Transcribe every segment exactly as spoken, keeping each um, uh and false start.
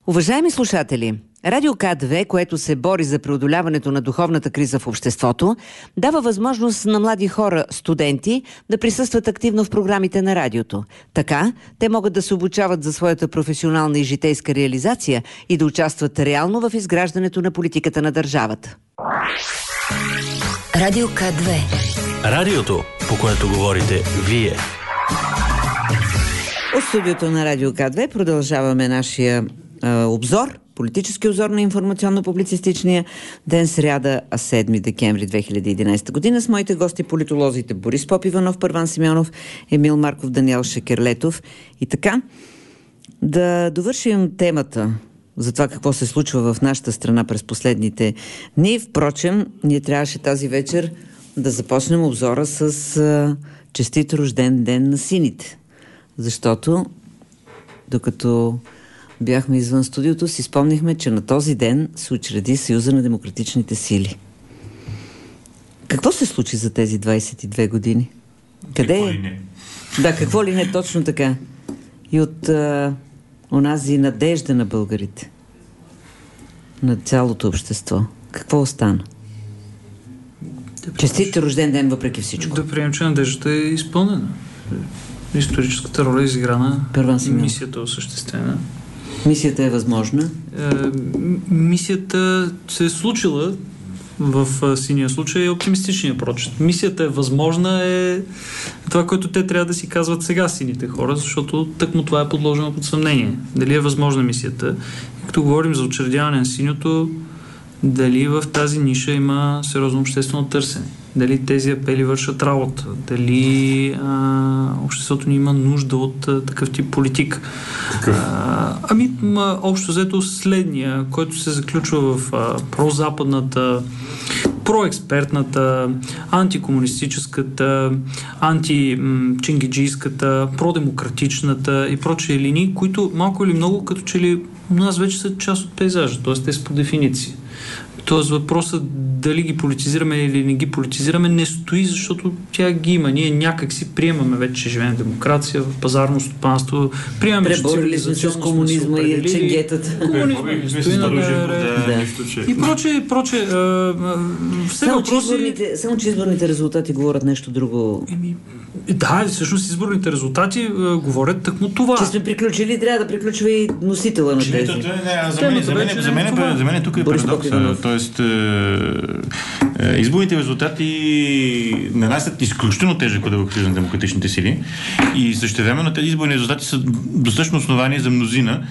Уважаеми слушатели, Радио К две, което се бори за преодоляването на духовната криза в обществото, дава възможност на млади хора, студенти, да присъстват активно в програмите на радиото. Така, те могат да се обучават за своята професионална и житейска реализация и да участват реално в изграждането на политиката на държавата. Радио К две. Радиото, по което говорите вие. От студиото на Радио К две продължаваме нашия а, обзор, политически обзор на информационно-публицистичния ден, сряда, седми декември две хиляди и единадесета година, с моите гости политолозите Борис Попиванов, Първан Симеонов, Емил Марков, Даниел Шекерлетов. И така, да довършим темата за това какво се случва в нашата страна през последните дни. Впрочем, ние трябваше тази вечер да започнем обзора с а, честит рожден ден на сините. Защото, докато бяхме извън студиото, си спомнихме, че на този ден се учреди Съюза на демократичните сили. Какво се случи за тези двадесет и две години? Къде какво е? ли не? Да, какво ли не, точно така. И от а, онази надежда на българите, на цялото общество. Какво остана? Да, Честит рожден ден, въпреки всичко. Да приемем, че надеждата е изпълнена. Историческата роля е изиграна, мисията е осъществена. Мисията е възможна? Е, мисията се е случила в синия случай е оптимистичния прочит. Мисията е възможна е това, което те трябва да си казват сега сините хора, защото тъкмо това е подложено под съмнение. Дали е възможна мисията? И като говорим за учредяване на синьото, дали в тази ниша има сериозно обществено търсене? Дали тези апели вършат работа? Дали а, обществото ни има нужда от а, такъв тип политик? А, ами, ма, общо взето следния, който се заключва в а, прозападната, проекспертната, антикомунистическата, античингиджийската, продемократичната и прочие линии, които малко или много като че ли у нас вече са част от пейзажа, т.е. те са по дефиниция. Тоест въпросът дали ги политизираме или не ги политизираме не стои, защото тя ги има. Ние някак си приемаме вече, че живеем в демокрация, в пазарно стопанство, приемаме, че цивилизационно с комунизма и ченгетата. И проче, проче. Все само, въпроси... че изборните, само, че изборните резултати говорят нещо друго. Еми, да, всъщност изборните резултати а, говорят тъкмо това. Че сме приключили, трябва да приключва и носителя на тези. За мен тук е парадокса. Тоест, изборните резултати нанасят изключително тежък удар върху на демократичните сили и същевременно тези изборни резултати са достатъчно основание за мнозина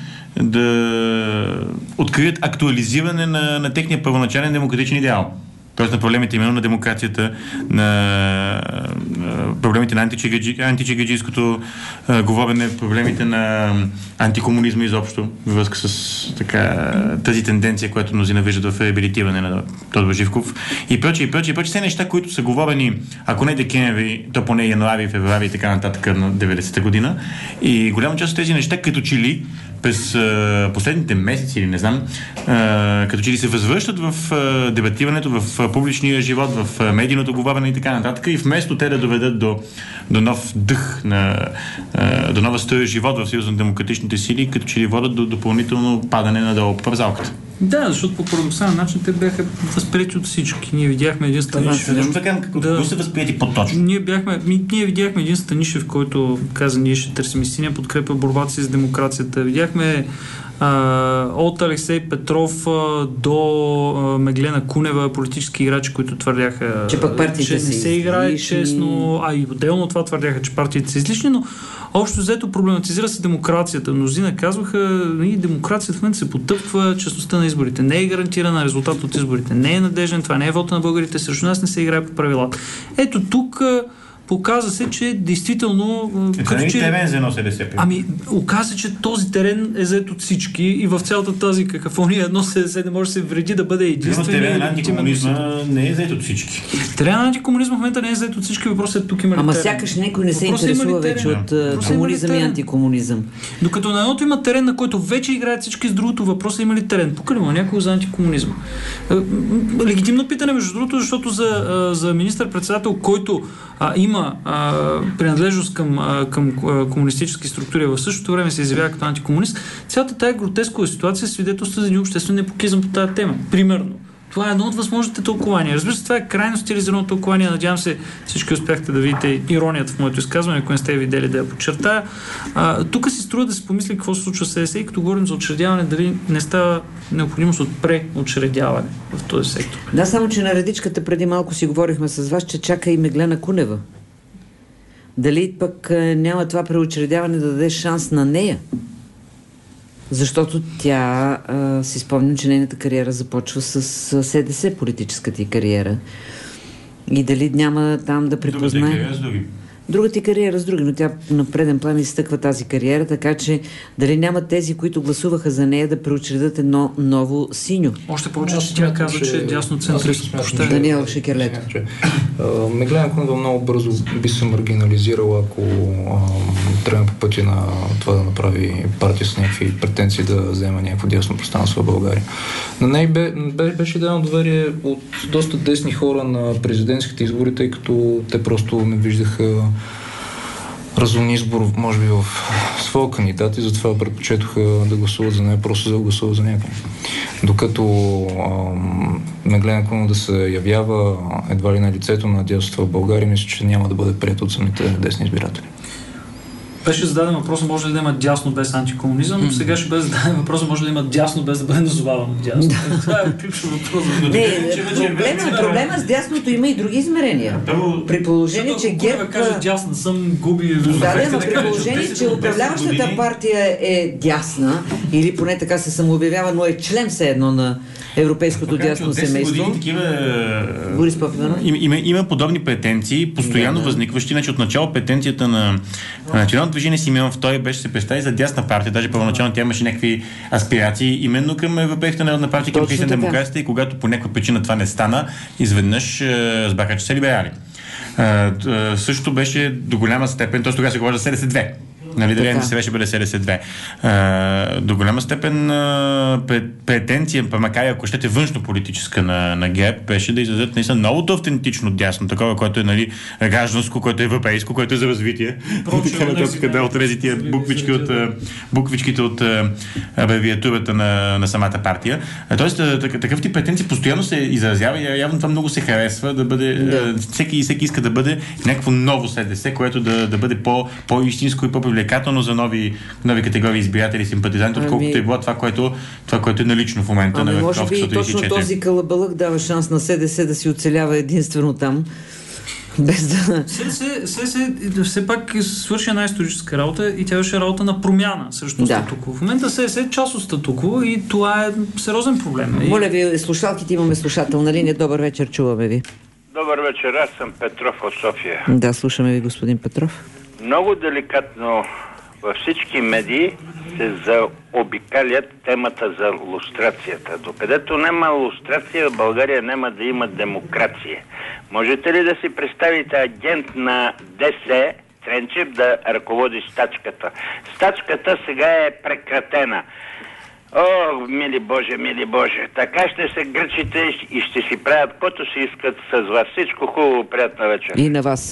да открият актуализиране на, на техния първоначален демократичен идеал. Тоест на проблемите именно на демокрацията, на проблемите на античегаджийското говорене, проблемите на антикомунизма изобщо, във връзка с така, тази тенденция, която мнозина виждат в реабилитиране на Тодор Живков и прочие, и прочие, и прочие. Все неща, които са говорени, ако не декември, то поне януари, февруари и така нататък на деветдесета година. И голяма част от тези неща, като че ли през а, последните месеци, или не знам, а, като че ли се възвръщат в а, дебатирането, в а, публичния живот, в а, медийното говорене и така нататък, и вместо те да доведат до, до нов дъх, на, а, до нова стоя живот в Съюза на демократичните сили, като че ли водят до допълнително падане надолу по пързалката. Да, защото по парадоксален начин те бяха възприяти от всички. Ние видяхме един Станишев. Защо така, какво да, са възприяти по-точно? Ние, бяхме, ми, ние видяхме един Станишев, който каза, ние ще търсим истина, подкрепя борбата си с демокрацията. Видяхме а, от Алексей Петров а, до а, Меглена Кунева, политически играчи, които твърдяха, че, пък че не се играе честно, а и отделно това твърдяха, че партиите са излишни, но общо взето проблематизира се демокрацията. Мнозина казваха, и демокрацията в момента се потъпва, честността на изборите не е гарантирана, резултат от изборите не е надежден, това не е вота на българите, срещу нас не се играе по правилата. Ето тук показа се, че действително... Е, това не е терен за едно СДС. Ами, оказа се, че този терен е зает от всички и в цялата тази какафония едно СДС не може да се вреди да бъде единствен. Терен на антикомунизма не е зает от всички. Терен на антикомунизма в момента не е зает от всички. Въпросът е тук има ли Ама терен? сякаш някой не се интересува вече от uh, комунизъм и антикомунизъм. Докато на едното има терен, на който вече играят всички, с другото въпрос е има ли терен. Покълима някой за антикомунизма. Легитимно питане, между другото, защото за, за министър-председател, който а, има има а, принадлежност към, а, към а, комунистически структури, в същото време се изявява като антикомунист, цялата тая гротескова ситуация свидетелства за един обществен непокизъм по тази тема. Примерно. Това е едно от възможните тълкования. Разбира се, това е крайно стилизирано тълкование. Надявам се, всички успяхте да видите иронията в моето изказване, ако не сте видели да я подчертая. А, тук си струва да се помисли какво се случва с СДС и като говорим за учредяване, дали не става необходимост от преучредяване в този сектор. Да, само че на редичката преди малко си говорихме с вас, че чака и Меглена Кунева. Дали пък няма това преучредяване да даде шанс на нея? Защото тя, а, си спомням, че нейната кариера започва с, с СДС, политическата й кариера. И дали няма там да припознае... Другата кариера с други. Другата кариера с други, но тя на преден план изтъква тази кариера, така че дали няма тези, които гласуваха за нея, да преучредят едно ново синьо. Още повече, че тя казва, че е дясно центрист. Даниел Шекерлето. Меглена Кунева много бързо би се маргинализирала, ако тръгне по пътя на това да направи партия с някакви претенции да взема някакво дясно пространство в България. На нея бе, бе, беше дадено доверие от доста десни хора на президентските избори, тъй като те просто не виждаха разумен избор, може би, в своя кандидат и затова предпочетоха да гласуват за нея, просто за да гласуват за някой. Докато Меглена Кунева да се явява едва ли на лицето на дясното в България, мисля, че няма да бъде прието от самите десни избиратели. Беше зададен въпрос, може ли да има дясно без антикомунизъм, но сега ще бъде зададен въпрос, може ли да има дясно без да бъде назовавано дясно. Това е ключов въпрос. Не, проблема с дясното има и други измерения. При положение, че ГЕРБ... Ако каже дясна, съм губи... Да, но при положение, че управляващата партия е дясна, или поне така се самообявява, но е член все едно на европейското дясно семейство. Борис Попиванов. Има, има подобни претенции, постоянно да, да. възникващи. Значи от начало претенцията на Националното движение Симеон Втори беше се представи за дясна партия. Даже първоначално тя имаше някакви аспирации именно към Европейската народна партия, към християн демократите, и когато по някаква причина това не стана, изведнъж разбраха, че са либерали. Също беше до голяма степен, т.е. тогава се говори за СДС две. Нали, дали не се беше бъде СДС две. А, до голяма степен а, претенция, макар и ако щете външно-политическа на, на ГЕРБ, беше да издадат наистина новото автентично дясно, такова, което е, нали, гражданско, което е европейско, което е за развитие. Да, от тези тия буквички от, буквичките от абревиатурата на, на самата партия. Тоест, такъв тип претенции постоянно се изразява и явно това много се харесва да бъде, да. Всеки, всеки иска да бъде някакво ново СДС, което да, да бъде по, по-истинско и по-привлекателно за нови, нови категории избиратели и симпатизанти, отколкото ами... е било това, което, това, което е налично в момента. Ами на може би и точно този калабалък дава шанс на СДС да си оцелява единствено там. Без да... СДС все пак свърши една историческа работа и тя беше работа на промяна срещу да. статукво. В момента СДС е част от статукво и това е сериозен проблем. Моля ви, слушалките, имаме слушател на линия. Добър вечер, чуваме ви. Добър вечер, аз съм Петров от София. Да, слушаме ви, господин Петров. Много деликатно във всички медии се заобикалят темата за лустрацията. Докъдето няма лустрация, в България няма да има демокрация. Можете ли да си представите агент на ДС, Тренчев, да ръководи стачката? Стачката сега е прекратена. О, мили Боже, мили Боже, така ще се гърчите и ще си правят каквото си искат с вас. Всичко хубаво, приятна вечер. И на вас.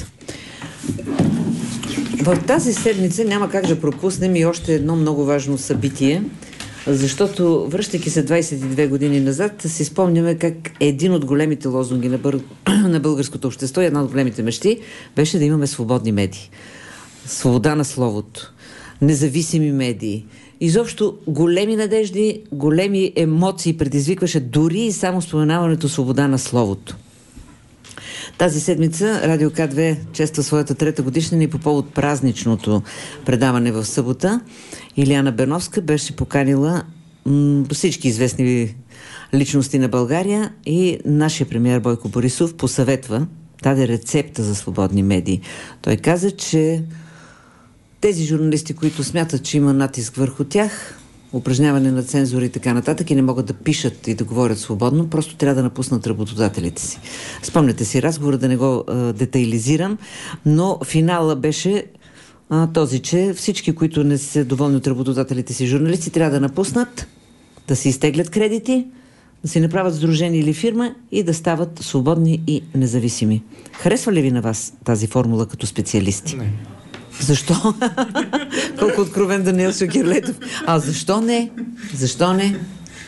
В тази седмица няма как да пропуснем и още едно много важно събитие, защото, връщайки се двайсет и две години назад, си спомняме как един от големите лозунги на, бър... на българското общество и една от големите мечти беше да имаме свободни медии. Свобода на словото, независими медии. Изобщо големи надежди, големи емоции предизвикваше дори и само споменаването свобода на словото. Тази седмица Радио К две чества своята трета годишнина и по повод празничното предаване в събота Илияна Беновска беше поканила м- всички известни личности на България и нашия премиер Бойко Борисов посъветва, даде рецепта за свободни медии. Той каза, че тези журналисти, които смятат, че има натиск върху тях, упражняване на цензура и така нататък и не могат да пишат и да говорят свободно, просто трябва да напуснат работодателите си. Спомняте си разговора, да не го а, детайлизирам, но финала беше а, този, че всички, които не са доволни от работодателите си журналисти, трябва да напуснат, да си изтеглят кредити, да си направят сдружение или фирма и да стават свободни и независими. Харесва ли ви на вас тази формула като специалисти? Не. Защо? Колко откровен Даниел Шакирлетов. А защо не? Защо не?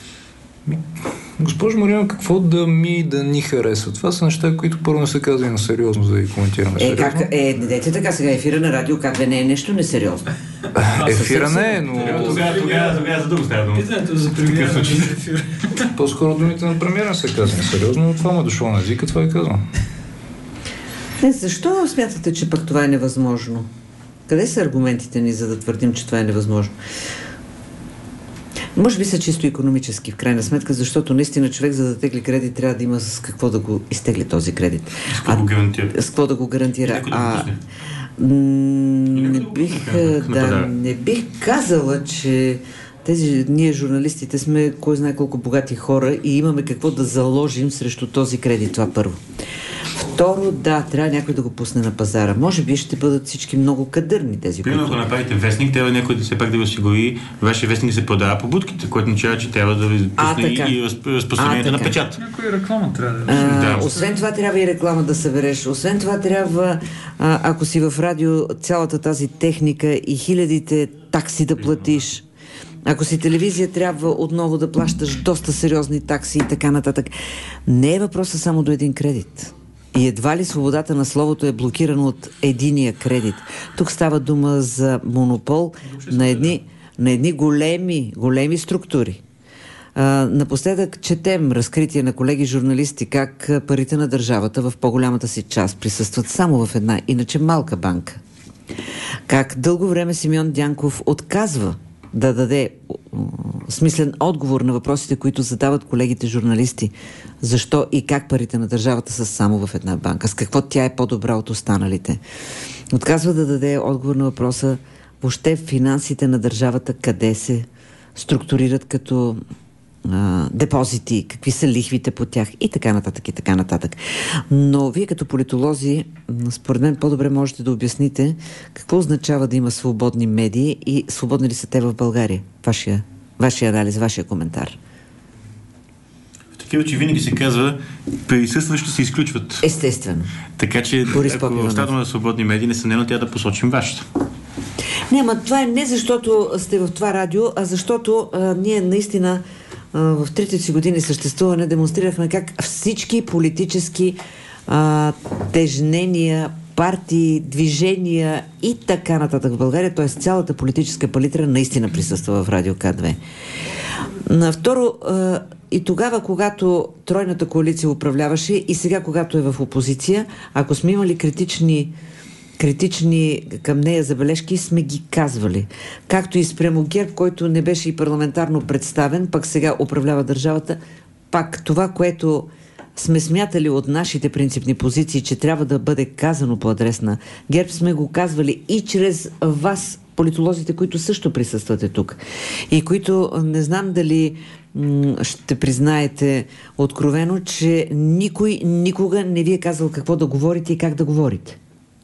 Госпожо Марина, какво да ми да ни харесва? Това са неща, които първо не са казани на сериозно, за да ги коментираме Е, сериозно. как, е, не дайте така, сега ефира на радио КАТВЕ не е нещо несериозно. Ефира не е, но... Тогава, тогава, тогава за друго става дума. За премиера. По-скоро думите на премиера са казани сериозно, но това му е дошло на езика, това е казано. Не, защо смятате, че пък това е невъзможно? Къде са аргументите ни, за да твърдим, че това е невъзможно? Може би са чисто икономически, в крайна сметка, защото наистина човек, за да тегли кредит, трябва да има с какво да го изтегли този кредит. С какво го гарантира? С какво да го гарантира. Да а, м- не, бих, да, не бих казала, че тези, ние журналистите сме кой знае колко богати хора и имаме какво да заложим срещу този кредит. Това първо. Второ, да, трябва някой да го пусне на пазара. Може би ще бъдат всички много кадърни тези, примерно, които... ако направите вестник, трябва някой да все пак да ви осигури вашия вестник да се продава по будките, което означава, че трябва да ви пусне и разпространението на печат. Някой реклама трябва да... А, Да. освен това трябва и реклама да събереш. Освен това трябва, а, ако си в радио, цялата тази техника и хилядите такси да платиш. Ако си телевизия, трябва отново да плащаш доста сериозни такси и така нататък. Не е въпроса само до един кредит. И едва ли свободата на словото е блокирана от единия кредит. Тук става дума за монопол на едни, на едни големи, големи структури. А, напоследък четем разкритие на колеги журналисти как парите на държавата в по-голямата си част присъстват само в една, иначе малка банка. Как дълго време Симеон Дянков отказва да даде смислен отговор на въпросите, които задават колегите журналисти. Защо и как парите на държавата са само в една банка? С какво тя е по-добра от останалите? Отказва да даде отговор на въпроса въобще финансите на държавата къде се структурират като а, депозити, какви са лихвите по тях и така нататък и така нататък. Но вие като политолози, според мен по-добре можете да обясните какво означава да има свободни медии и свободни ли са те в България? Вашия, вашия анализ, вашия коментар. В такива, че винаги се казва, присъстващи се изключват. Естествено. Така че, Борис ако остава на свободни медии, несъмнено тя да посочим вашата. Не, ама това е не защото сте в това радио, а защото а, ние наистина а, в тридесет си години съществуване демонстрирахме как всички политически а, тежнения, партии, движения и така нататък в България, т.е. цялата политическа палитра наистина присъства в радио КАТВЕ. На второ, а, и тогава, когато тройната коалиция управляваше и сега, когато е в опозиция, ако сме имали критични критични към нея забележки, сме ги казвали. Както и спрямо ГЕРБ, който не беше и парламентарно представен, пък сега управлява държавата, пак това, което сме смятали от нашите принципни позиции, че трябва да бъде казано по адрес на ГЕРБ, сме го казвали и чрез вас, политолозите, които също присъствате тук. И които не знам дали м- ще признаете откровено, че никой никога не ви е казал какво да говорите и как да говорите.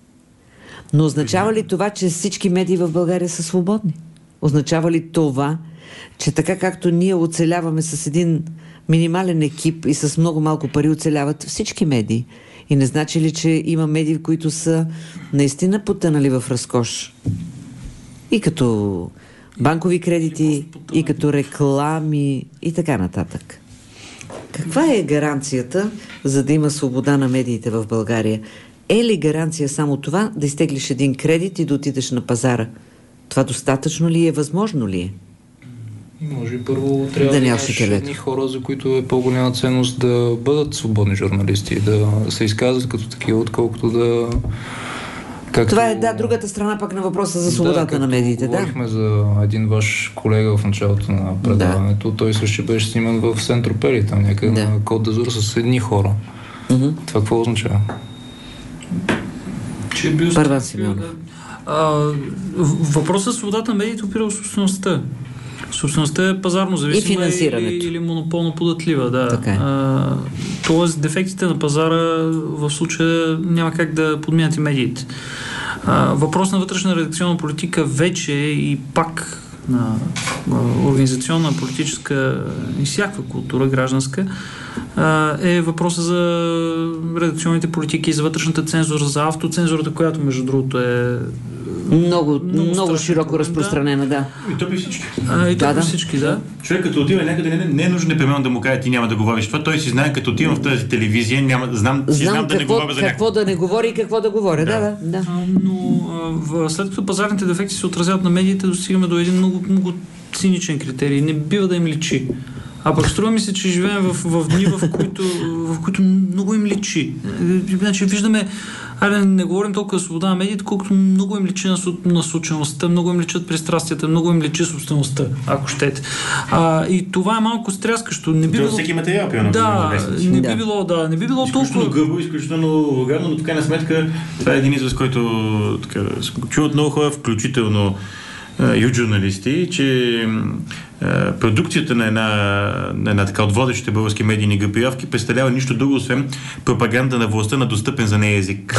Но означава ли това, че всички медии в България са свободни? Означава ли това, че така както ние оцеляваме с един минимален екип и с много малко пари оцеляват всички медии? И не значи ли, че има медии, които са наистина потънали в разкош? И като банкови кредити, и като реклами, и така нататък. Каква е гаранцията, за да има свобода на медиите в България? Е ли гаранция само това да изтеглиш един кредит и да отидеш на пазара? Това достатъчно ли е? Възможно ли е? Може би първо трябва да да имаш едни хора, за които е по-голяма ценност да бъдат свободни журналисти, да се изказват като такива, отколкото да... Както... Това е, да, другата страна пък на въпроса за свободата да, на медиите. Да, говорихме за един ваш колега в началото на предаването. Да. Той също беше сниман в Сент-Тропез, там някъде да. на Кот д'Азур с едни хора. Mm-hmm. Това какво означава? Че е бил... Първа Симеон. Въпросът за свободата на медиите опира в собствеността. Собствеността е пазарно зависима или, или монополно податлива. Да. Е. А, тоест, дефектите на пазара в случая няма как да подминат и медиите. А, въпрос на вътрешна редакционна политика вече и пак на организационна, политическа и всякаква култура, гражданска, е въпроса за редакционните политики, за вътрешната цензура, за автоцензурата, която между другото е много, много, много широко проблем, разпространена, да. И то при всички. А, и то да, при да. всички, да. Човек като отива някъде, не, не е нужно непременно да му каже, ти няма да говориш това. Той си знае, като отивам в тази телевизия, няма, знам, си знам, знам да какво, не говоря за какво да не говори и какво да говоря. Да, да, да. А, но а, след като пазарните дефекти се отразяват на медиите, достигаме до един много, много циничен критерий. Не бива да им личи. А пък струва ми се, че живеем в, в дни, в които, в които много им личи. Значи виждаме, айде не говорим толкова за свобода на медиите, колкото много им личи насочеността, много им личат пристрастията, много им личи собствеността, ако щете. А, и това е малко стряскащо. Не би било... всеки материал, пиано. Да, не би да. било, да, не би било изключително толкова... гъбо, изключително вулгарно, но така на сметка това е един израз, който така, чуват много хора, включително и от журналисти, че а, продукцията на една, на една така от водещите български медийни групировки представлява нищо друго, освен пропаганда на властта на достъпен за нея език.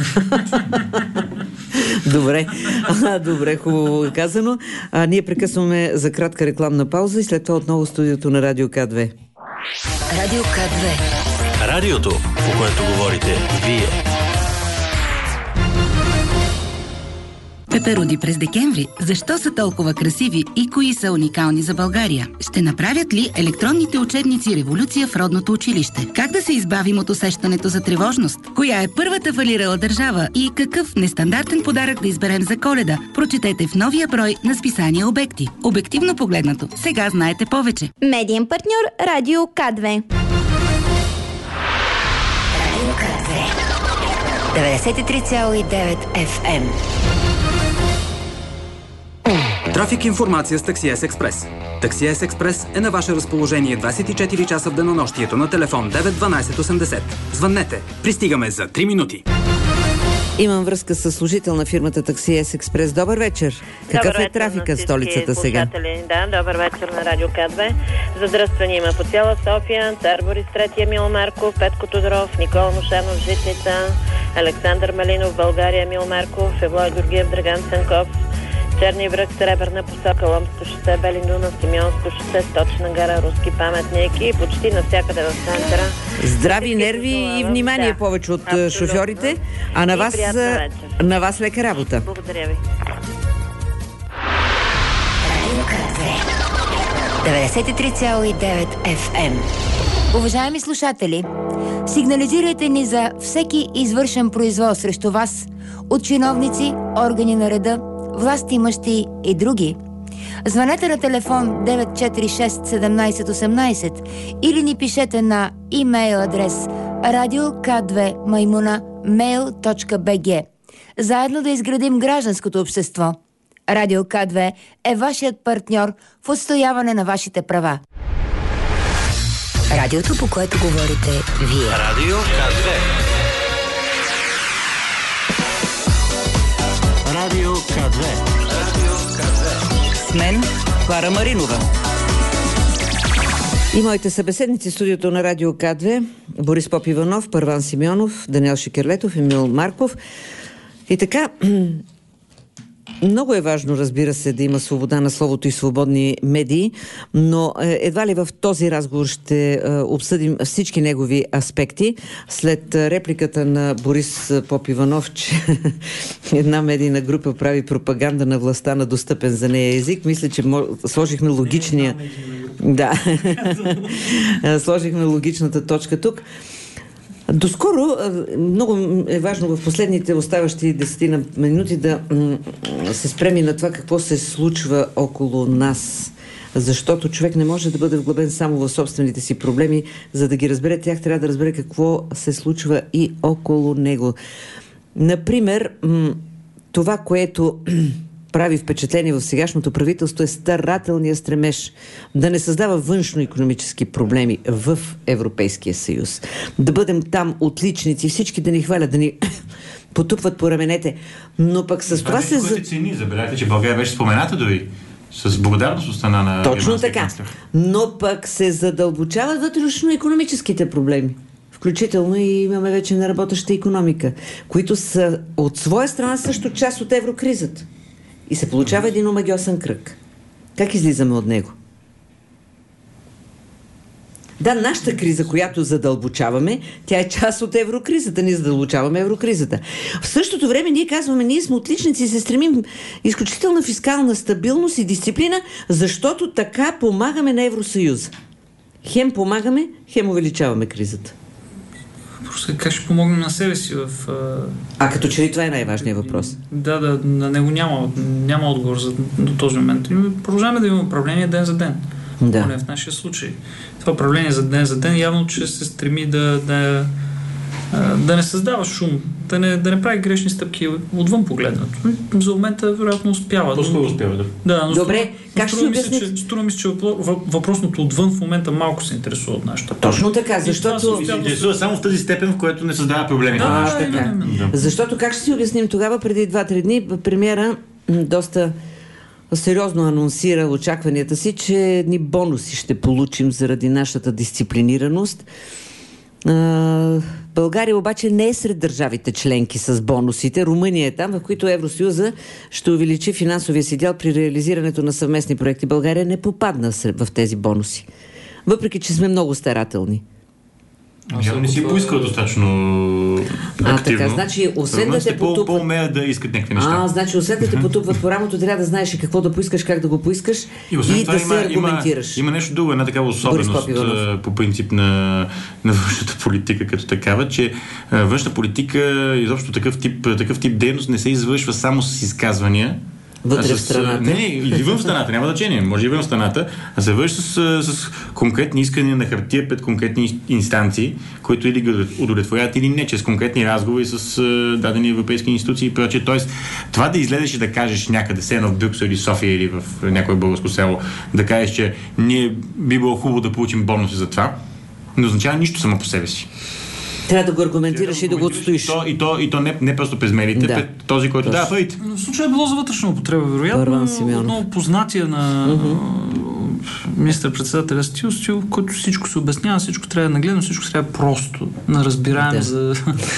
Добре, а, добре, хубаво казано. А, ние прекъсваме за кратка рекламна пауза и след това отново студиото на Радио К две. Радио К две. Радиото, по което говорите вие. Пеперуди през декември. Защо са толкова красиви и кои са уникални за България? Ще направят ли електронните учебници революция в родното училище? Как да се избавим от усещането за тревожност? Коя е първата фалирала държава и какъв нестандартен подарък да изберем за Коледа? Прочетете в новия брой на списание Обекти. Обективно погледнато. Сега знаете повече. Медиен партньор Радио К две. Радио К две. деветдесет и три цяло и девет Еф Ем. Трафик информация с Такси Ес Експрес. Такси Ес Експрес е на ваше разположение двадесет и четири часа в денонощието на телефон девет дванадесет осемдесет. Звъннете. Пристигаме за три минути. Имам връзка с служител на фирмата Такси Ес Експрес. Добър вечер. Какъв добър е трафикът в столицата сега? Да, добър вечер на Радио К две. Задръстване има по цяла София. Цар Борис трети, Емил Марков, Петко Тодоров, Никола Мошанов, Житница, Александър Малинов, България, Емил Марков, Евлой Георгиев, Драган Ценков, Черни връх, Сребърна посока, Ломско шосе, Белин Дунав, Симеонско шосе, Сточна гара, Руски паметник и почти навсякъде в центъра. Здрави нерви и внимание да, повече от абсолютно. Шофьорите, а на вас, на вас лека работа. Благодаря ви. Радио К две. деветдесет и три цяло и девет Еф Ем. Уважаеми слушатели, сигнализирайте ни за всеки извършен произвол срещу вас от чиновници, органи на реда, власти имащи и други. Звънете на телефон девет четири шест седемнадесет осемнадесет или ни пишете на имейл адрес радио к две маймуна мейл точка би джи. Заедно да изградим гражданското общество. Радио К две е вашият партньор в отстояване на вашите права. Радиото, по което говорите вие. Радио К две. Радио К две. Радио К две. С мен Клара Маринова. И моите събеседници в студиото на Радио К две: Борис Попиванов, Първан Симеонов, Даниел Шикерлетов, Емил Марков. И така, много е важно, разбира се, да има свобода на словото и свободни медии, но едва ли в този разговор ще обсъдим всички негови аспекти. След репликата на Борис Попиванов, че една медийна група прави пропаганда на властта на достъпен за нея език, мисля, че сложихме логичния... Да. Сложихме логичната точка тук. Доскоро, много е важно в последните оставащи десетина минути да се спреми на това какво се случва около нас. Защото човек не може да бъде вглъбен само в собствените си проблеми. За да ги разбере тях, трябва да разбере какво се случва и около него. Например, това, което прави впечатление в сегашното правителство, е старателния стремеж да не създава външно-икономически проблеми в Европейския съюз. Да бъдем там отличници, всички да ни хвалят, да ни потупват по раменете. Но пък с това се... Кой цени? Забелязайте, че България беше спомената дори с благодарност от страна на... Точно така. Но пък се задълбочават вътрешно-икономическите проблеми. Включително и имаме вече неработеща икономика, които са от своя страна също част от еврокризата. И се получава един омагьосан кръг. Как излизаме от него? Да, нашата криза, която задълбочаваме, тя е част от еврокризата. Ние задълбочаваме еврокризата. В същото време ние казваме, ние сме отличници и се стремим изключителна фискална стабилност и дисциплина, защото така помагаме на Евросъюза. Хем помагаме, хем увеличаваме кризата. Просто как ще помогнем на себе си в... А като че ли това е най-важният въпрос? Да, да, на него няма, няма отговор за, до този момент. Продължаваме да имаме управление ден за ден. Да. Поне в нашия случай. Това управление за ден за ден явно, че се стреми да, да, да не създава шум, да не, да не прави грешни стъпки отвън погледнато. За момента вероятно успява. По-скоро успява, да. Да, но Добре, струва, как ще си обясните? Струва ми се, че въпросното отвън в момента малко се интересува от нашата. Точно така, защото... се интересува само в тази степен, в която не създава проблеми. Да, а, да, така. да. Защото как ще си обясним тогава, преди два-три дни, премиера доста сериозно анонсира очакванията си, че едни бонуси ще получим заради нашата дисциплинираност. А, България обаче не е сред държавите членки с бонусите. Румъния е там, в които Евросъюза ще увеличи финансовия си дял при реализирането на съвместни проекти. България не попадна в тези бонуси. Въпреки, че сме много старателни. Явно не си е поискал достатъчно А, активно. така, значи, освен да те потупват... По-умеят да искат някакви неща. А, значи, освен да те потупват по рамото, трябва да знаеш и какво да поискаш, как да го поискаш и, и да има, се аргументираш. Има, има нещо друго, една такава особеност по принцип на, на външната политика като такава, че а, външна политика, изобщо такъв тип, такъв тип дейност не се извършва само с изказвания. Вътре с, в страната. Не, не, или вън в страната, няма значение, може и вън в страната, а се върши с, с конкретни искания на хартия пред конкретни инстанции, които или ги удовлетворяват или не, чрез конкретни разговори с uh, дадени европейски институции и прочее. Тоест, това да излезеш и да кажеш някъде, се в Брюксел или София или в някое българско село, да кажеш, че ние би било хубаво да получим бонуси за това, не означава нищо само по себе си. Трябва да го аргументираш и да го отстоиш. И то, и то, и то не, не просто през медиите, да. пред този, който дава парите. В случая е било за вътрешна употреба, вероятно. Отново познатие на uh-huh. министър-председателя Стил Стил, в който всичко се обяснява, всичко трябва да нагледно, всичко трябва просто на разбираем да. за,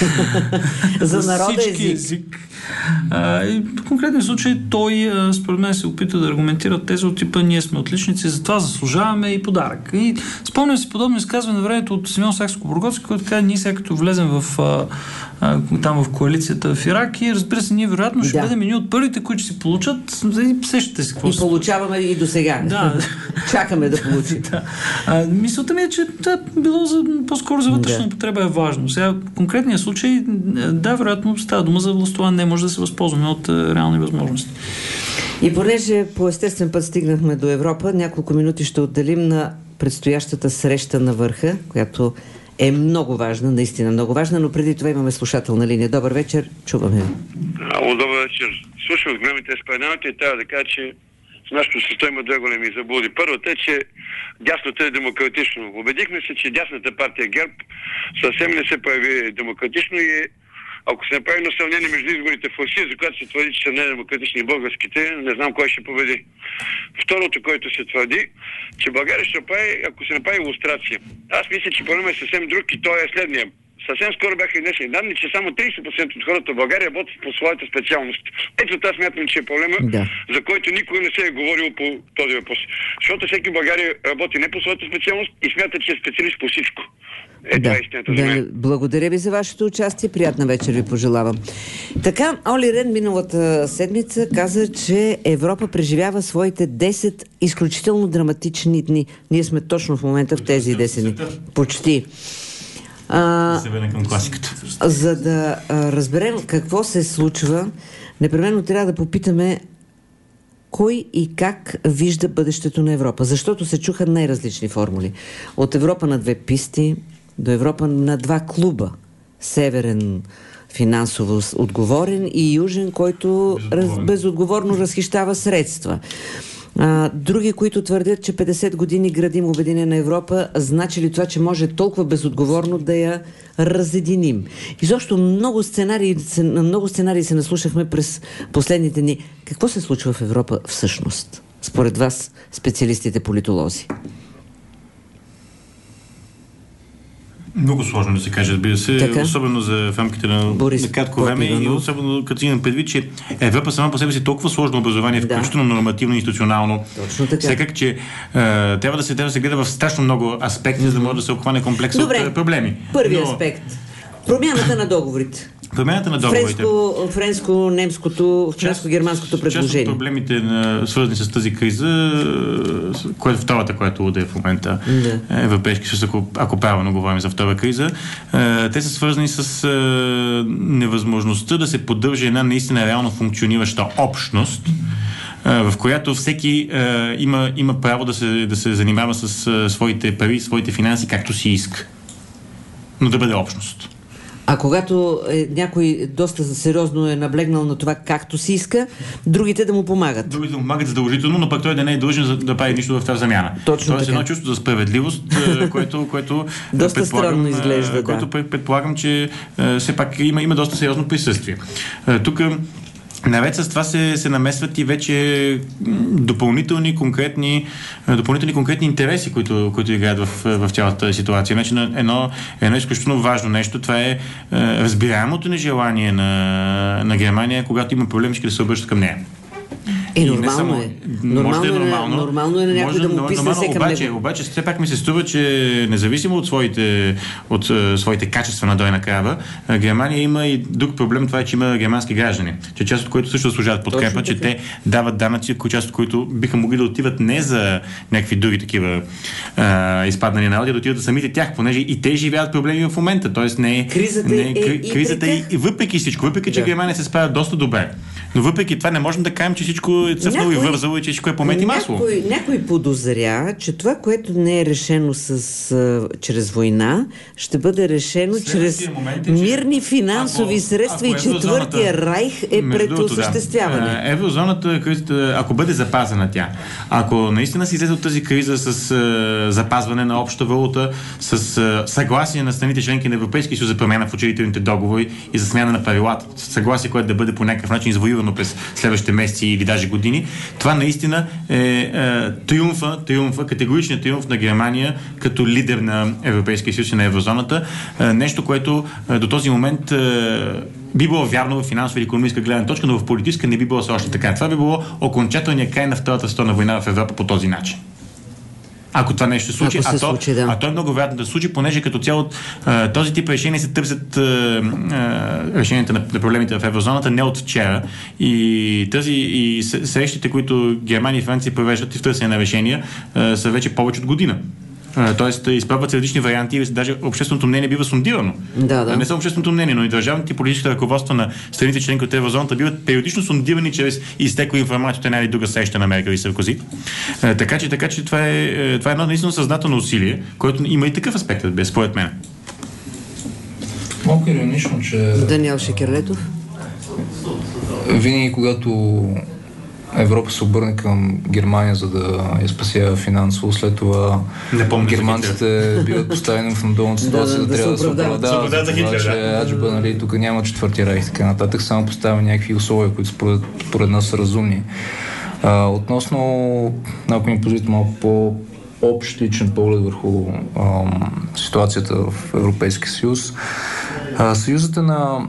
за народа език. език. А, и в конкретния случай той, според мен, се опита да аргументира тези от типа ние сме отличници, затова заслужаваме и подарък. И спомням си подобно изказване на времето от Симеон Сакскобургготски, който каза, ние сега като влезем в, а, а, там в коалицията в Ирак и разбира се, ние вероятно ще да. бъдем едни от първите, които ще си получат и сещате си какво и получаваме и до сега. Да. Чакаме да получим. да. А, мисълта ми е, че да, било за, по-скоро за вътрешна употреба е важно. Сега в конкретния случай, да, вероятно става дума за властта, не може да се възползваме от а, реални възможности. И понеже по естествен път стигнахме до Европа, няколко минути ще отделим на предстоящата среща на върха, която е много важна, наистина много важна, но преди това имаме слушателна линия. Добър вечер, чуваме. Ало, добър вечер. Слушах големите споменавате и трябва да кажа, че в нашото общество има две големи заблуди. Първата е, че дясното е демократично. Убедихме се, че дясната партия ГЕРБ съвсем не се появи демократично и ако се направи на сравнение между изборите в Русия, за която се твърди, че са недемократични българските, не знам кой ще победи. Второто, което се твърди, че България ще прави, ако се направи илюстрация. Аз мисля, че проблемът е съвсем друг и той е следния. Съвсем скоро бяха изнесени данни, че само трийсет процента от хората в България работят по своята специалност. Ето това смятам, че е проблема, да. за който никой не се е говорил по този въпрос. Защото всеки в България работи не по своята специалност и смята, че е специалист по всичко. Е, да, това е да, благодаря ви за вашето участие. Приятна вечер ви пожелавам. Така, Оли Рен миналата седмица каза, че Европа преживява своите десет изключително драматични дни. Ние сме точно в момента в тези десет дни. Почти. А, да се върнем към класиката. За да а, разберем какво се случва, непременно трябва да попитаме кой и как вижда бъдещето на Европа. Защото се чуха най-различни формули. От Европа на две писти до Европа на два клуба. Северен, финансово отговорен, и южен, който безотговорно, раз, безотговорно разхищава средства. А, други, които твърдят, че петдесет години градим Обединена Европа, значи ли това, че може толкова безотговорно да я разединим? И защо много сценарии, на много сценарии се наслушахме през последните дни. Какво се случва в Европа всъщност? Според вас, специалистите политолози? Много сложно да се каже, разбира се, така? Особено за в рамките на, Борис, на кратко време и особено като имам предвид, че Европа сама по себе си е толкова сложно образование, да. Включително нормативно, институционално. Точно така. Всекак, че е, трябва, да се, трябва да се гледа в страшно много аспекти, mm-hmm. за да може да се обхване комплекс от проблеми. Първият Но... аспект. Промяната на договорите. Промяната на договорите. Френско, френско-немското, френско-германското предложение. Част от проблемите, на, свързани с тази криза, което втората, която уде в момента да. Европейски съюз, ако, ако правилно говорим за втора криза, те са свързани с невъзможността да се поддържа една наистина реално функционираща общност, в която всеки има, има право да се, да се занимава с своите пари, своите финанси, както си иска. Но да бъде общност. А когато е, някой доста сериозно е наблегнал на това както си иска, другите да му помагат. Другите да му помагат задължително, но пък той да не е дължен да прави нищо в тази замяна. Точно Тоест едно чувство за справедливост, което, което доста странно изглежда, което да. предполагам, че все пак има, има доста сериозно присъствие. Тук наред с това се, се намесват и вече допълнителни конкретни, допълнителни конкретни интереси, които, които играят в, в цялата ситуация. Значи едно, едно изключително важно нещо, това е, е разбираемото нежелание на, на Германия, когато има проблем, ще да се обръщат към нея. Е, нормално само, е. Нормално, да е нормално, е, нормално е на някой да му писне се към обаче, него. Обаче, все пак ми се струва, че независимо от своите, от, uh, своите качества на дойна крава, uh, Германия има и друг проблем, това е, че има германски граждани, че част от които също заслужават подкрепа, че те дават данъци, част от които биха могли да отиват не за някакви други такива uh, изпаднани народи, да отиват за самите тях, понеже и те живеят проблеми в момента. Тоест не е... Кризата не, е, кри, е кризата и, и въпреки всичко, въпреки че да. Германия се справя доста добре. Но въпреки това не можем да кажем, че всичко е цъфнало и вързало и че всичко е помет и масло. Някой, някой подозря, че това, което не е решено с, а, чрез война, ще бъде решено чрез е, че мирни финансови ако, средства ако и четвъртия райх е пред осъществяване. Да. Еврозоната, ако бъде запазена тя, ако наистина си излезе от тази криза с а, запазване на обща валута, с а, съгласие на страните членки на Европейския съюз за промяна в учредителните договори и за смяна на правилата, съгласие, което да бъде по някакъв начин извоювано през следващите месеци или даже години, това наистина е, е триумфа, триумфа, категоричният триумф на Германия като лидер на Европейския съюз и на еврозоната. Е, нещо, което е, до този момент е, би било вярно в финансова и икономическа гледна точка, но в политическа не би било още така. Това би било окончателният край на Втората световна война в Европа по този начин. Ако това нещо се случи, се а, то, случи да. а то е много вероятно да се случи, понеже като цяло а, този тип решения се търсят а, а, решенията на, на проблемите в еврозоната не от вчера и тази и срещите, които Германия и Франция провеждат и в търсене на решения, а, са вече повече от година. Тоест, изпробват се различни варианти и даже общественото мнение бива сондирано. Да, да. Не само общественото мнение, но и държавните и политическите ръководства на страните членки от еврозоната биват периодично сондирани чрез изтекла информация от една или друга среща на Меркел и Саркози. Така че, така че това е, това е едно наистина съзнателно усилие, което има и такъв аспект, без според мен. Малко иронично, че... Даниел Шекерлетов. Винаги, когато Европа се обърне към Германия, за да я спася финансово, след това германците биват поставени в надолната ситуация, да, да, да трябва да се оправдават за това, че аджба, нали, тук няма четвърти райх и така нататък, само поставя някакви условия, които според, според нас са разумни. А, относно, ако ми позволите малко по-общ личен поглед върху ам, ситуацията в Европейския съюз, а, съюзът е на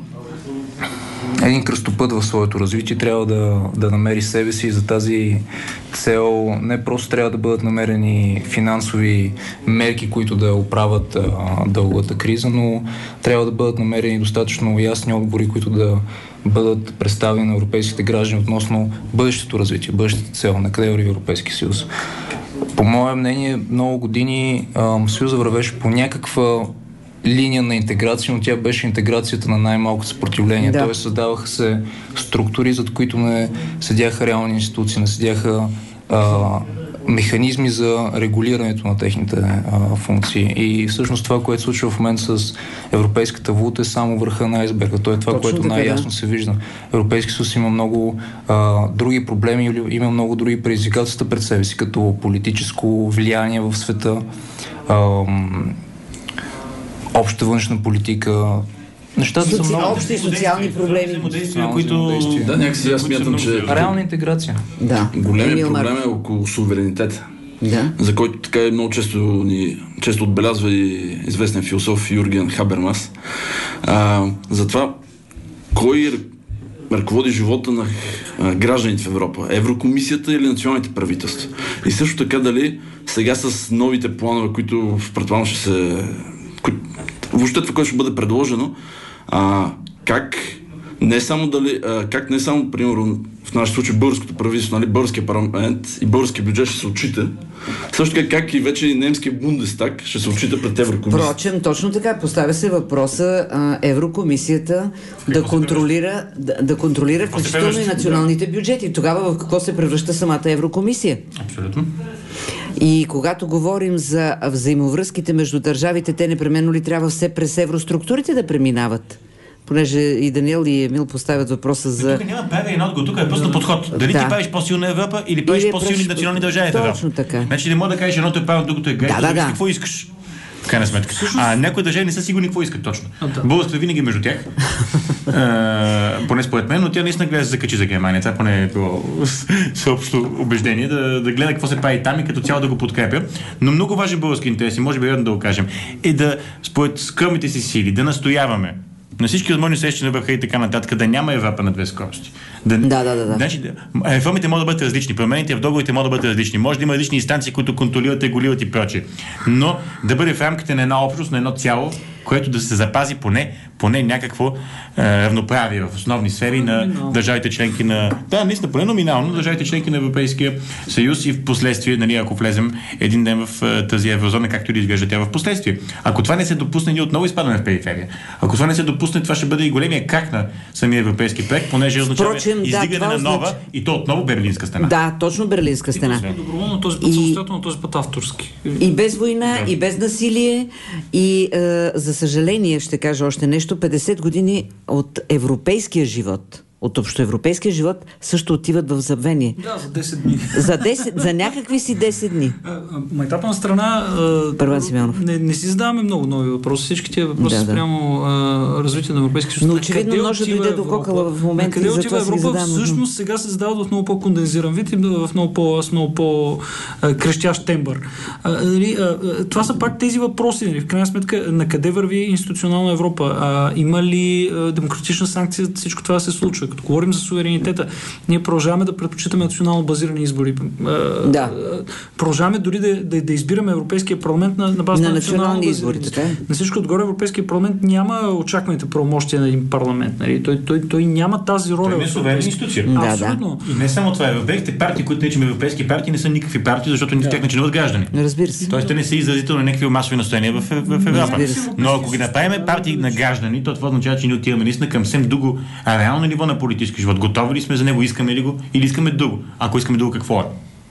един кръстопът в своето развитие, трябва да, да намери себе си и за тази цел не просто трябва да бъдат намерени финансови мерки, които да оправят а, дългата криза, но трябва да бъдат намерени достатъчно ясни отговори, които да бъдат представени на европейските граждани относно бъдещето развитие, бъдещата цел, на къде върви Европейски съюз. По мое мнение, много години а, Съюза вървеше по някаква линия на интеграция, но тя беше интеграцията на най-малко съпротивление. Да. Тоест създаваха се структури, зад които не седяха реални институции, не седяха а, механизми за регулирането на техните а, функции. И всъщност това, което се случва в момента с европейската валута, е само върха на айсберга. То е това, точно което най-ясно да. се вижда. Европейски съюз има много а, други проблеми, има много други предизвикателства пред себе си, като политическо влияние в света, а, обща външна политика. Нещата са много общи социални проблеми, които... Да, някакси аз смятам, че... Реална интеграция. Да. Големият проблем е около суверенитета. да. за който така е много често, ни, често отбелязва и известен философ Юрген Хабермас. А, за това, кой ръководи живота на а, гражданите в Европа? Еврокомисията или националните правителства? И също така дали сега с новите планове, които предполагам ще се... Кои, въобще това, което ще бъде предложено, а, как не само дали, а, как не само, примерно, в нашия случай българското правителство, нали, българския парламент и българския бюджет ще се отчита. Също така, как и вече и немския Бундестаг ще се отчита пред Еврокомисията. Впрочем, точно така, поставя се въпроса а, Еврокомисията да контролира, да, да контролира включително и националните бюджети. Тогава в какво се превръща самата Еврокомисия? Абсолютно. И когато говорим за взаимовръзките между държавите, те непременно ли трябва все през евроструктурите да преминават? Понеже и Даниел и Емил поставят въпроса за... Тук няма правя и отговор, тук е просто подход. Дали да. ти правиш по-силна Европа или правиш или по-силни преш... национални държави в Европа. Точно така. Значи не мога да кажеш едното е правилно, другото е грешно, да, да, да. какво искаш. В крайна сметка. А някои държави не са сигурни какво искат точно. Да. Българската винаги между тях. а, поне според мен, но тя наистина гледа да се закачи за Германия. Това поне е било съобщо убеждение, да, да гледа какво се прави там и като цяло да го подкрепя. Но много важен български интерес, и може би вероятно да го кажем, е да според скромните си сили да настояваме на всички възможни срещи на върха и така нататък, да няма Европа на две скорости. Да, да, да. да. Значи, реформите могат да бъдат различни, промените в договорите могат да бъдат различни. Може да има различни инстанции, които контролират, регулират и прочее. Но да бъде в рамките на една общност, на едно цяло, което да се запази поне, поне някакво е, равноправие в основни сфери на номинално. Държавите членки на... Да, наистина, поне номинално държавите членки на Европейския съюз и в последствие, нали, ако влезем един ден в е, тази еврозона, както и да изглежда тя в последствие. Ако това не се допусне, ние отново изпадаме в периферия. Ако това не се допусне, това ще бъде и големия крак на самия европейски проект, понеже означава издигане да, на нова означ... и то отново Берлинска стена. Да, точно Берлинска стена. И доброволно този път самостоятелно, този път авторски. И без война, да. И без насилие, и е, за съжаление, ще кажа още нещо, петдесет години от европейския живот, от общоевропейския живот, също отиват в забвение. Да, за десет дни. За, десет, за някакви си десет дни. Майтапа на страна Първан Симеонов. Не, не си задаваме много нови въпроси. Всички тия въпроси да, да. Спрямо а, развитие на Европейския съюз. Но очевидно ножът дойде до кокала в момента. Къде отива Европа? Всъщност сега се задават в много по-кондензиран вид и в много, по, с много по-крещящ тембър. А, нали, а, това са пак тези въпроси. Нали, в крайна сметка, на къде върви институционална Европа? А, има ли а, демократична санкция всичко това да се случва? Като говорим за суверенитета, ние продължаваме да предпочитаме национално базирани избори. Да. Продължаваме дори да, да, да избираме Европейския парламент на, на база на, на национални избори. Така. На всичко отгоре Европейския парламент няма очакваните правомощия на един парламент. Нали? Той, той, той няма тази роля. Той не е суверенна институция. Да, абсолютно. Да. И не само това. Европейските партии, които наричаме европейски партии, не са никакви партии, защото нито да. Тях не членуват граждани. Разбира се. Тоест те не са изразително на някакви масови настояния в, в, в Европа. Но ако ги направим партии на граждани, то това означава, че ние отиваме наистина към съвсем друго реално ниво на политически живот. Готови ли сме за него, искаме ли го или искаме друго? Ако искаме друго, какво е?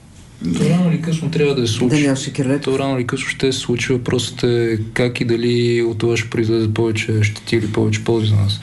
То рано или късно трябва да се случи. Да, То рано или късно ще се случи. Въпросът е как и дали от това ще произлезе повече щети или повече ползи за нас.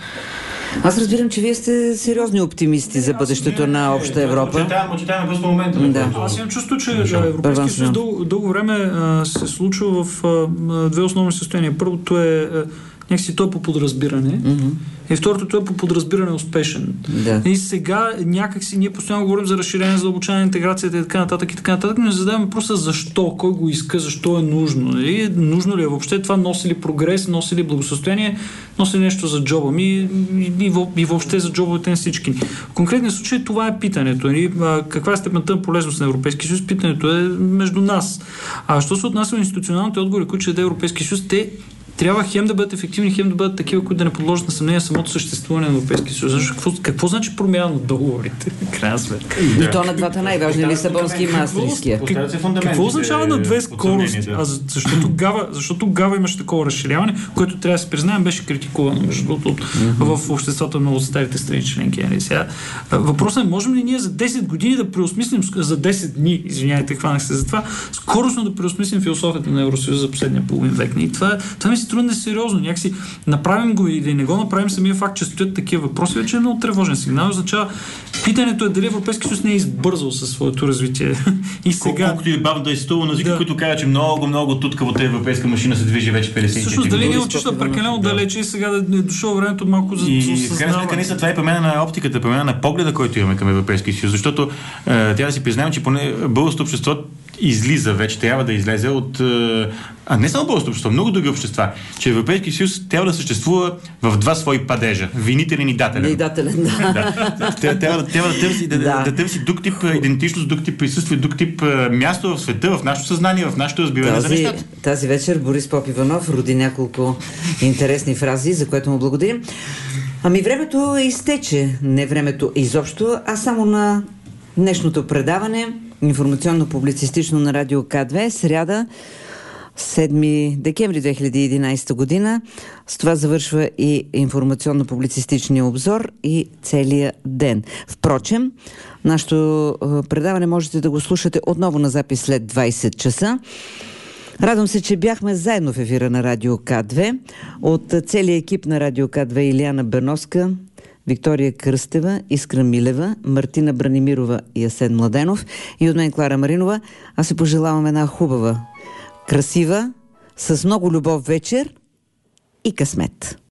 Аз разбирам, че вие сте сериозни оптимисти за бъдещето на обща Европа. Очетаваме просто момента. Да. Аз имам чувство, че Европейския съюз дълго, дълго време а, се случва в а, две основни състояния. Първото е а, някакси той е по подразбиране. Mm-hmm. И второто, той е по подразбиране успешен. Да. И сега някакси ние постоянно говорим за разширение, за обучение, интеграцията и така нататък и така нататък, но не задаваме въпроса защо, кой го иска, защо е нужно. И нужно ли е въобще това, носи ли прогрес, носи ли благосъстояние, носи ли нещо за джоба ми и, и, и въобще за джобовете на всички. В конкретния случай това е питането. И, а, каква е степента на полезност на Европейския съюз? Питането е между нас. А що се отнася до институционалните отговори, които ще даде Европейския съюз, те трябва хем да бъдат ефективни, хем да бъдат такива, които да не подложат на съмнение самото съществуване на Европейския съюз. Какво, какво значи промяна на договорите? Крайна сметка. И то на двата най-важни, Лисабонски и Маастрихтския. Какво означава на две скорости? А защо тогава, защо тогава имаше такова разширяване, което трябва да се признаем, беше критикувано между другото в обществото на старите страни членки. Въпросът е, можем ли ние за десет години да преосмислим, за десет дни, извиняйте, хванах се за това, скоростно да преосмислим философията на Евросъюза за последния половин век. И това, това ми се струва несериозно. Някакси направим го или не го направим, самия факт, че стоят такива въпроси, вече е много тревожен сигнал. Означава, питането е дали Европейския съюз не е избързал със своето развитие. И сега... Колкото и бавно да е стува на езика, да. Които казва, че много, много туткавата европейска машина се движи вече петдесет години. Всъщност, дали не отчита прекалено да. далече и сега да е дошло времето малко за осъзнаване. И в крайна сметка, наистина, това е промяна на оптиката, промяна на погледа, който имаме към Европейския съюз, защото е, трябва да си признаем, че поне българското общество излиза, вече трябва да излезе от, а не само българското общество, много други общества, че Европейския съюз трябва да съществува в два свои падежа. Винителен и дателен. И дателен, да. да. Трябва, трябва да търси, да, да. да търси друг тип идентичност, друг тип присъствие, друг тип място в света, в нашето съзнание, в нашето разбиране тази, за нещата. Тази вечер Борис Попиванов роди няколко интересни фрази, за което му благодарим. Ами времето изтече. Не времето изобщо, а само на днешното предаване, информационно-публицистично на Радио К две, сряда, седми декември две хиляди и единадесета година. С това завършва и информационно-публицистичния обзор и целия ден. Впрочем, нашето предаване можете да го слушате отново на запис след двадесет часа. Радвам се, че бяхме заедно в ефира на Радио К две. От целия екип на Радио К две: Илияна Берноска, Виктория Кръстева, Искра Милева, Мартина Бранимирова и Асен Младенов, и от мен Клара Маринова. Аз се пожелавам една хубава, красива, с много любов вечер и късмет.